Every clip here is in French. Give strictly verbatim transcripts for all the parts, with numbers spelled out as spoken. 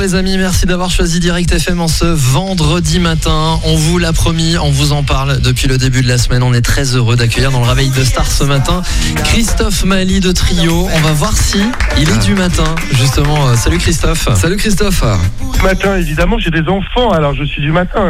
les amis, merci d'avoir choisi Direct F M en ce vendredi matin. On vous l'a promis, on vous en parle depuis le début de la semaine. On est très heureux d'accueillir dans le réveil de Star ce matin Christophe Maëly de Trio. On va voir si il est du matin, justement. Salut Christophe. Salut Christophe. Du matin, évidemment, j'ai des enfants, alors je suis du matin.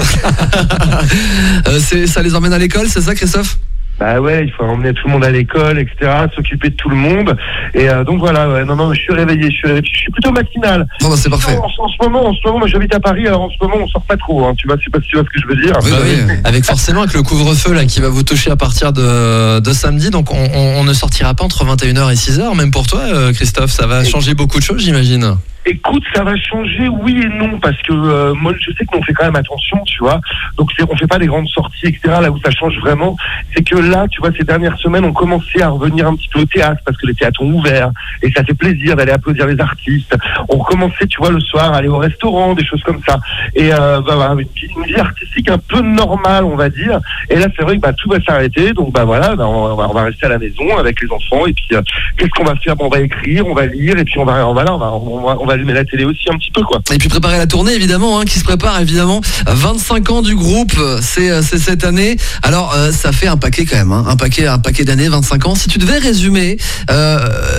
euh, c'est, ça les emmène à l'école, c'est ça Christophe ? Bah ouais, il faut emmener tout le monde à l'école, et cetera, s'occuper de tout le monde. Et euh, donc voilà, ouais, non, non, je suis réveillé, je suis, réveillé, je suis plutôt matinal. Bon, bah, c'est parfait. En, en ce moment, en ce moment, moi j'habite à Paris, alors en ce moment on sort pas trop, hein, tu vois, je sais pas si tu vois ce que je veux dire. Oui, bah, oui. Avec forcément avec le couvre-feu là qui va vous toucher à partir de, de samedi, donc on, on, on ne sortira pas entre vingt et une heures et six heures, même pour toi euh, Christophe, ça va changer beaucoup de choses j'imagine. Écoute, ça va changer, oui et non, parce que euh, moi, je sais qu'on fait quand même attention, tu vois. Donc, c'est, on fait pas des grandes sorties, et cetera. Là où ça change vraiment, c'est que là, tu vois, ces dernières semaines, on commençait à revenir un petit peu au théâtre, parce que les théâtres ont ouvert, et ça fait plaisir d'aller applaudir les artistes. On commençait, tu vois, le soir, à aller au restaurant, des choses comme ça. Et euh, bah, bah, une vie artistique un peu normale, on va dire. Et là, c'est vrai que bah, tout va s'arrêter. Donc, bah voilà, bah, on, va, on va rester à la maison avec les enfants. Et puis, euh, qu'est-ce qu'on va faire? Bon, on va écrire, on va lire, et puis on va, on va là, on va, on va, on va allumer la télé aussi un petit peu quoi. Et puis préparer la tournée évidemment hein, qui se prépare évidemment. vingt-cinq ans du groupe, c'est, c'est cette année. Alors euh, ça fait un paquet quand même, hein, un paquet, un paquet d'années, vingt-cinq ans. Si tu devais résumer euh,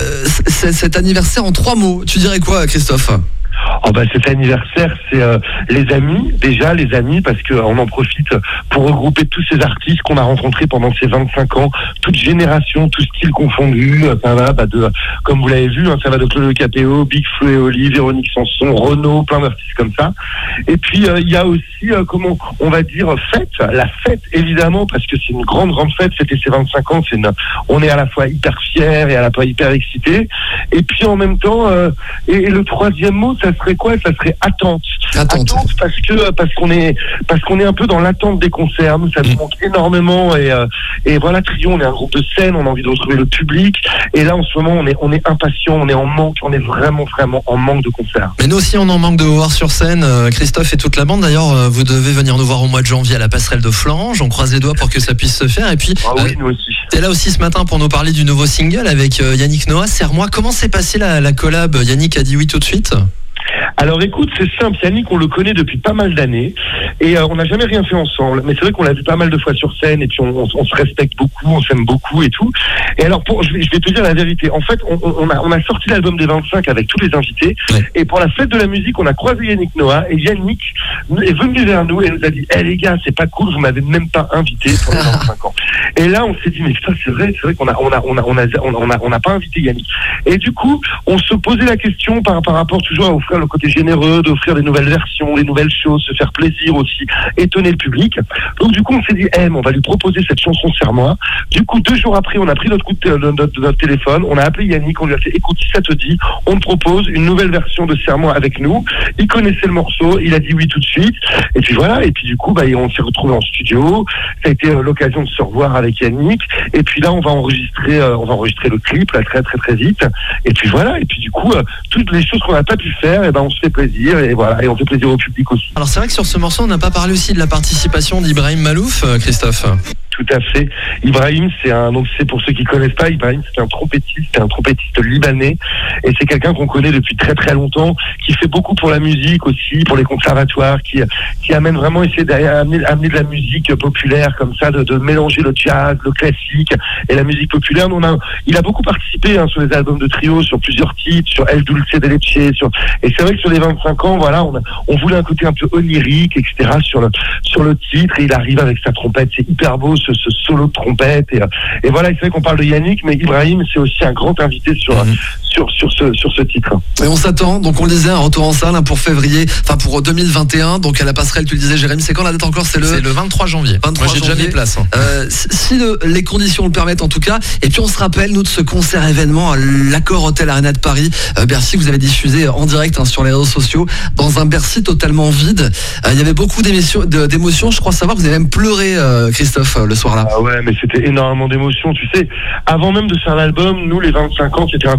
c- cet anniversaire en trois mots, tu dirais quoi Christophe ? Oh bah cet anniversaire, c'est euh, les amis, déjà les amis, parce qu'on en profite pour regrouper tous ces artistes qu'on a rencontrés pendant ces vingt-cinq ans, toutes générations, tous styles confondus. Ça va, bah de, comme vous l'avez vu, hein, ça va de Claude Capéo, Big Flo et Oli, Véronique Sanson, Renaud, plein d'artistes comme ça. Et puis il euh, y a aussi, euh, comment on va dire, fête, la fête évidemment, parce que c'est une grande grande fête. C'était ces vingt-cinq ans, c'est une, on est à la fois hyper fiers et à la fois hyper excités. Et puis en même temps, euh, et, et le troisième mot, ça serait quoi? Ça serait attente. Attente. Attente parce que parce qu'on est parce qu'on est un peu dans l'attente des concerts. Nous, ça nous manque énormément et euh, et voilà, Trio, on est un groupe de scène, on a envie de retrouver le public. Et là, en ce moment, on est on est impatient, on est en manque, on est vraiment vraiment en manque de concerts. Mais nous aussi, on en manque de vous voir sur scène. Euh, Christophe et toute la bande. D'ailleurs, euh, vous devez venir nous voir au mois de janvier à la passerelle de Florange. On croise les doigts pour que ça puisse se faire. Et puis, ah oui, euh, nous aussi. t'es là aussi ce matin pour nous parler du nouveau single avec euh, Yannick Noah. Serre-moi. Comment s'est passée la, la collab? Yannick a dit oui tout de suite. Alors écoute, c'est simple, Yannick, on le connaît depuis pas mal d'années et euh, on n'a jamais rien fait ensemble, mais c'est vrai qu'on l'a vu pas mal de fois sur scène et puis on, on, on se respecte beaucoup, on s'aime beaucoup et tout. Et alors pour, je, vais, je vais te dire la vérité, en fait on, on, a, on a sorti l'album des vingt-cinq avec tous les invités ouais. Et pour la fête de la musique on a croisé Yannick Noah et Yannick est venu vers nous et nous a dit hey, les gars, c'est pas cool, vous m'avez même pas invité pour les vingt-cinq ans. Et là on s'est dit mais ça c'est vrai, c'est vrai qu'on a on a on a on a on a on n'a pas invité Yannick. Et du coup on se posait la question par, par rapport toujours à offrir le côté généreux, d'offrir des nouvelles versions, des nouvelles choses, se faire plaisir aussi, étonner le public. Donc du coup on s'est dit hey, on va lui proposer cette chanson Serre-moi. Du coup deux jours après on a pris notre, coup de, notre, notre téléphone, on a appelé Yannick, on lui a fait écoute si ça te dit, on te propose une nouvelle version de Serre-moi avec nous. Il connaissait le morceau, il a dit oui tout de suite. Et puis voilà, et puis du coup bah, on s'est retrouvés en studio. Ça a été euh, l'occasion de se revoir avec Yannick. Et puis là on va enregistrer, euh, on va enregistrer le clip là très très très vite. Et puis voilà, et puis du coup euh, toutes les choses qu'on n'a pas pu faire, et ben on se fait plaisir et voilà, et on fait plaisir au public aussi. Alors c'est vrai que sur ce morceau on n'a pas parlé aussi de la participation d'Ibrahim Malouf, Christophe. Tout à fait. Ibrahim, c'est un, donc c'est pour ceux qui connaissent pas, Ibrahim, c'est un trompettiste, c'est un trompettiste libanais, et c'est quelqu'un qu'on connaît depuis très très longtemps, qui fait beaucoup pour la musique aussi, pour les conservatoires, qui, qui amène vraiment essayer d'amener amener de la musique populaire comme ça, de, de mélanger le jazz, le classique et la musique populaire. On a, il a beaucoup participé hein, sur les albums de Trio, sur plusieurs titres, sur El Dulce de Leche, sur, et c'est vrai que sur les vingt-cinq ans, voilà, on, a, on voulait un côté un peu onirique, et cetera sur le, sur le titre, et il arrive avec sa trompette, c'est hyper beau. Ce, ce solo de trompette et, et voilà, c'est vrai qu'on parle de Yannick, mais Ibrahim c'est aussi un grand invité sur mmh. sur sur ce sur ce titre. Et on s'attend, donc on le disait, un retour en salle hein, pour février, enfin pour deux mille vingt et un, donc à la passerelle, tu le disais Jérémy, c'est quand la date encore? C'est le c'est le vingt-trois janvier. vingt-trois Moi j'ai janvier. déjà mes places. Hein. Euh, si le, les conditions le permettent en tout cas. Et puis on se rappelle nous de ce concert événement à l'Accor Hotel Arena de Paris, euh, Bercy, que vous avez diffusé en direct hein, sur les réseaux sociaux, dans un Bercy totalement vide. Euh, il y avait beaucoup d'émotions, de, d'émotions. Je crois savoir que vous avez même pleuré, euh, Christophe, euh, le soir là. Ah ouais, mais c'était énormément d'émotions. Tu sais, avant même de faire l'album, nous les vingt-cinq ans, c'était un concert.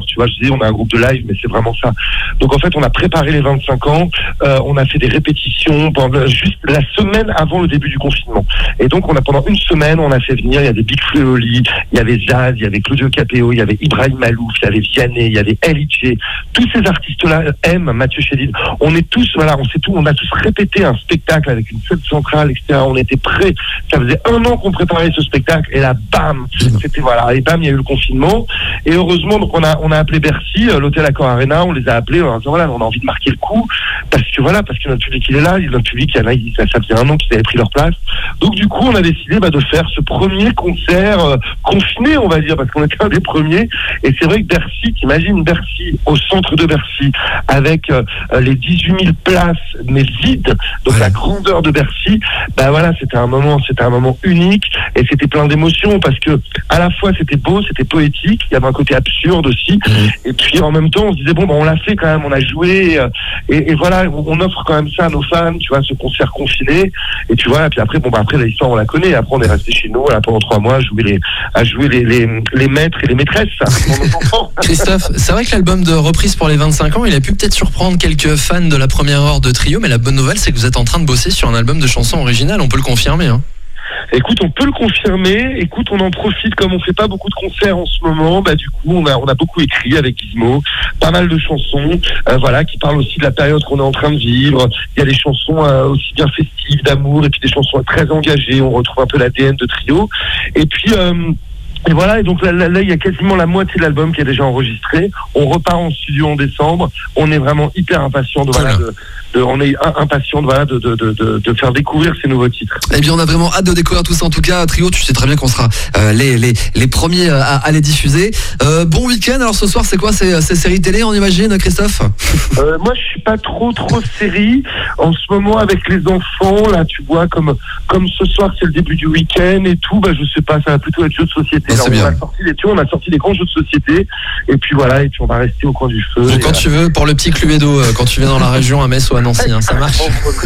tu vois, je disais, on a un groupe de live, mais c'est vraiment ça. Donc en fait, on a préparé les vingt-cinq ans, euh, on a fait des répétitions pendant juste la semaine avant le début du confinement. Et donc on a pendant une semaine, on a fait venir, il y a des Big Flo et Oli, il y avait Zaz, il y avait Claudio Capéo, il y avait Ibrahim Malouf, il y avait Vianney, il y avait L I J. Tous ces artistes-là, M, Mathieu Chédid, on est tous, voilà, on sait tout, on a tous répété un spectacle avec une scène centrale, et cetera. On était prêts. Ça faisait un an qu'on préparait ce spectacle, et là, bam, c'était voilà, et bam, il y a eu le confinement. Et heureusement, donc on a on a appelé Bercy, euh, l'hôtel Accor Arena, on les a appelés en disant voilà, on a envie de marquer le coup, parce que voilà, parce que notre public il est là, notre public il y en a, il, ça, ça faisait un an qu'ils avaient pris leur place. Donc du coup, on a décidé bah, de faire ce premier concert euh, confiné, on va dire, parce qu'on était un des premiers. Et c'est vrai que Bercy, t'imagines Bercy au centre de Bercy, avec euh, les dix-huit mille places mais vides, donc ouais. La grandeur de Bercy, bah voilà, c'était un moment, c'était un moment unique, et c'était plein d'émotions parce que à la fois c'était beau, c'était poétique, il y avait un côté absurde aussi, mmh. Et puis en même temps on se disait bon, bah, on l'a fait quand même, on a joué, et, et voilà, on offre quand même ça à nos fans, tu vois, ce concert confiné, et tu vois, et puis après bon bah après l'histoire on la connaît, après on est resté chez nous là, pendant trois mois à jouer les à jouer les, les, les maîtres et les maîtresses pour nos enfants. Christophe, c'est vrai que l'album de reprise pour les vingt-cinq ans, il a pu peut-être surprendre quelques fans de la première heure de Trio, mais la bonne nouvelle c'est que vous êtes en train de bosser sur un album de chansons originales, on peut le confirmer, hein. Écoute, on peut le confirmer. Écoute, on en profite comme on fait pas beaucoup de concerts en ce moment. Bah du coup, on a on a beaucoup écrit avec Gizmo, pas mal de chansons, euh, voilà, qui parlent aussi de la période qu'on est en train de vivre. Il y a des chansons euh, aussi bien festives, d'amour, et puis des chansons très engagées. On retrouve un peu l'A D N de Trio. Et puis euh, Et voilà, et donc là, là, là, il y a quasiment la moitié de l'album qui est déjà enregistré. On repart en studio en décembre. On est vraiment hyper impatient de, voilà, de, de, on est impatient de, voilà, de, de, de, de faire découvrir ces nouveaux titres. Eh bien, on a vraiment hâte de découvrir tout ça. En tout cas, Trio, tu sais très bien qu'on sera euh, les, les, les premiers à, à les diffuser. Euh, bon week-end. Alors ce soir, c'est quoi? C'est, c'est série télé, on imagine, Christophe? euh, Moi, je suis pas trop, trop série. En ce moment, avec les enfants, là, tu vois, comme, comme ce soir, c'est le début du week-end et tout, bah, je sais pas, ça va plutôt être jeu de société. Ah, Alors, on, a sorti des, tu vois, on a sorti des grands jeux de société, et puis voilà, et puis on va rester au coin du feu. Donc, quand euh... tu veux, pour le petit Cluedo, euh, quand tu viens dans la région, à Metz ou à Nancy, hein, ça marche.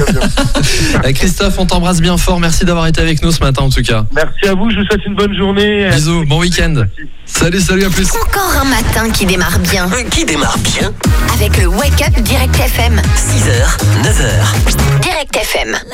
Christophe, on t'embrasse bien fort. Merci d'avoir été avec nous ce matin, en tout cas. Merci à vous. Je vous souhaite une bonne journée. Bisous. Bon week-end. Merci. Salut, salut, à plus. Encore un matin qui démarre bien. Qui démarre bien avec le Wake Up Direct F M. six heures, neuf heures. Direct F M.